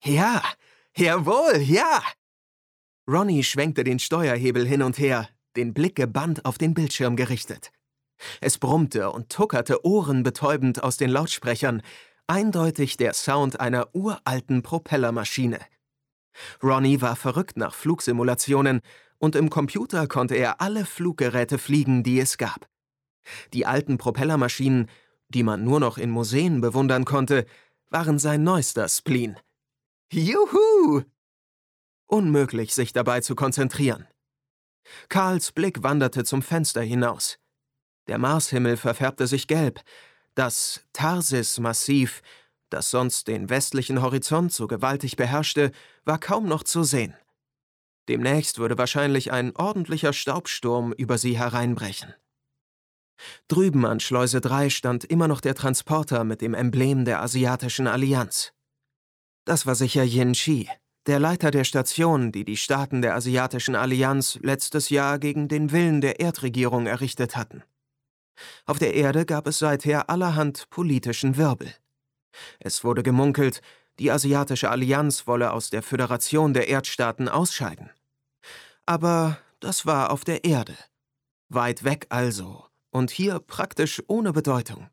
Ja, jawohl, ja! Ronny schwenkte den Steuerhebel hin und her, den Blick gebannt auf den Bildschirm gerichtet. Es brummte und tuckerte ohrenbetäubend aus den Lautsprechern, eindeutig der Sound einer uralten Propellermaschine. Ronny war verrückt nach Flugsimulationen und im Computer konnte er alle Fluggeräte fliegen, die es gab. Die alten Propellermaschinen, die man nur noch in Museen bewundern konnte, waren sein neuester Spleen. Juhu! Unmöglich, sich dabei zu konzentrieren. Karls Blick wanderte zum Fenster hinaus. Der Marshimmel verfärbte sich gelb. Das Tharsis-Massiv, das sonst den westlichen Horizont so gewaltig beherrschte, war kaum noch zu sehen. Demnächst würde wahrscheinlich ein ordentlicher Staubsturm über sie hereinbrechen. Drüben an Schleuse 3 stand immer noch der Transporter mit dem Emblem der Asiatischen Allianz. Das war sicher Yin Chi, der Leiter der Station, die die Staaten der Asiatischen Allianz letztes Jahr gegen den Willen der Erdregierung errichtet hatten. Auf der Erde gab es seither allerhand politischen Wirbel. Es wurde gemunkelt, die Asiatische Allianz wolle aus der Föderation der Erdstaaten ausscheiden. Aber das war auf der Erde. Weit weg also, und hier praktisch ohne Bedeutung.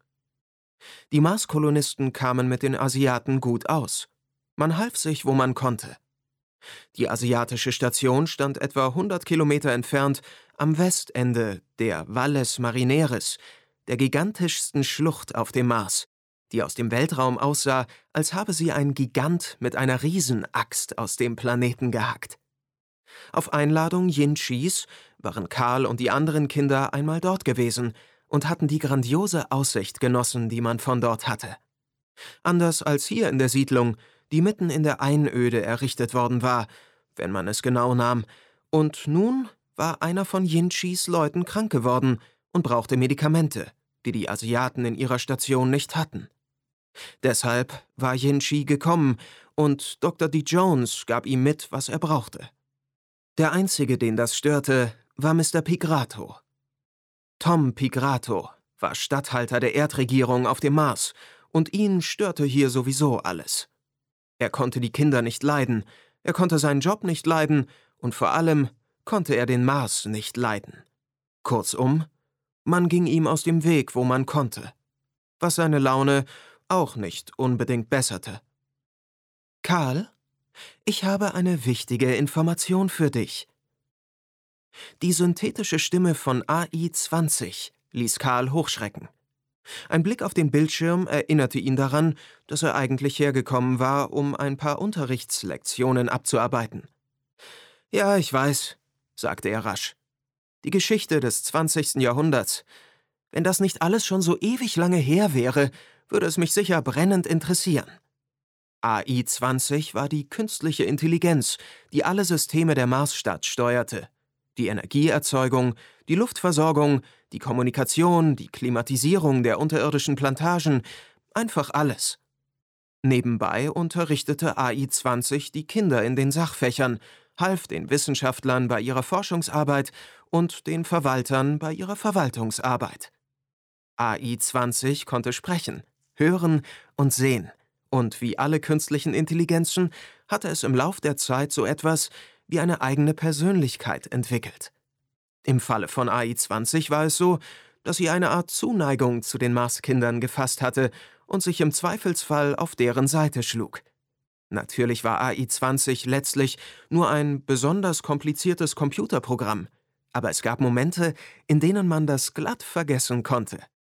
Die Marskolonisten kamen mit den Asiaten gut aus. Man half sich, wo man konnte. Die asiatische Station stand etwa 100 Kilometer entfernt am Westende der Valles Marineris, der gigantischsten Schlucht auf dem Mars, die aus dem Weltraum aussah, als habe sie ein Gigant mit einer Riesenaxt aus dem Planeten gehackt. Auf Einladung Yin Chis waren Karl und die anderen Kinder einmal dort gewesen und hatten die grandiose Aussicht genossen, die man von dort hatte. Anders als hier in der Siedlung, die mitten in der Einöde errichtet worden war, wenn man es genau nahm, und nun war einer von Yin Chis Leuten krank geworden und brauchte Medikamente, die die Asiaten in ihrer Station nicht hatten. Deshalb war Yin Chi gekommen und Dr. D. Jones gab ihm mit, was er brauchte. Der Einzige, den das störte, war Mr. Pigrato. Tom Pigrato war Statthalter der Erdregierung auf dem Mars und ihn störte hier sowieso alles. Er konnte die Kinder nicht leiden, er konnte seinen Job nicht leiden und vor allem konnte er den Mars nicht leiden. Kurzum, man ging ihm aus dem Weg, wo man konnte, was seine Laune auch nicht unbedingt besserte. »Karl, ich habe eine wichtige Information für dich.« Die synthetische Stimme von AI-20 ließ Karl hochschrecken. Ein Blick auf den Bildschirm erinnerte ihn daran, dass er eigentlich hergekommen war, um ein paar Unterrichtslektionen abzuarbeiten. »Ja, ich weiß«, sagte er rasch. »Die Geschichte des 20. Jahrhunderts. Wenn das nicht alles schon so ewig lange her wäre, würde es mich sicher brennend interessieren.« AI-20 war die künstliche Intelligenz, die alle Systeme der Marsstadt steuerte. Die Energieerzeugung, die Luftversorgung, die Kommunikation, die Klimatisierung der unterirdischen Plantagen, einfach alles. Nebenbei unterrichtete AI-20 die Kinder in den Sachfächern, half den Wissenschaftlern bei ihrer Forschungsarbeit und den Verwaltern bei ihrer Verwaltungsarbeit. AI-20 konnte sprechen, hören und sehen. Und wie alle künstlichen Intelligenzen hatte es im Lauf der Zeit so etwas wie eine eigene Persönlichkeit entwickelt. Im Falle von AI-20 war es so, dass sie eine Art Zuneigung zu den Marskindern gefasst hatte und sich im Zweifelsfall auf deren Seite schlug. Natürlich war AI-20 letztlich nur ein besonders kompliziertes Computerprogramm, aber es gab Momente, in denen man das glatt vergessen konnte.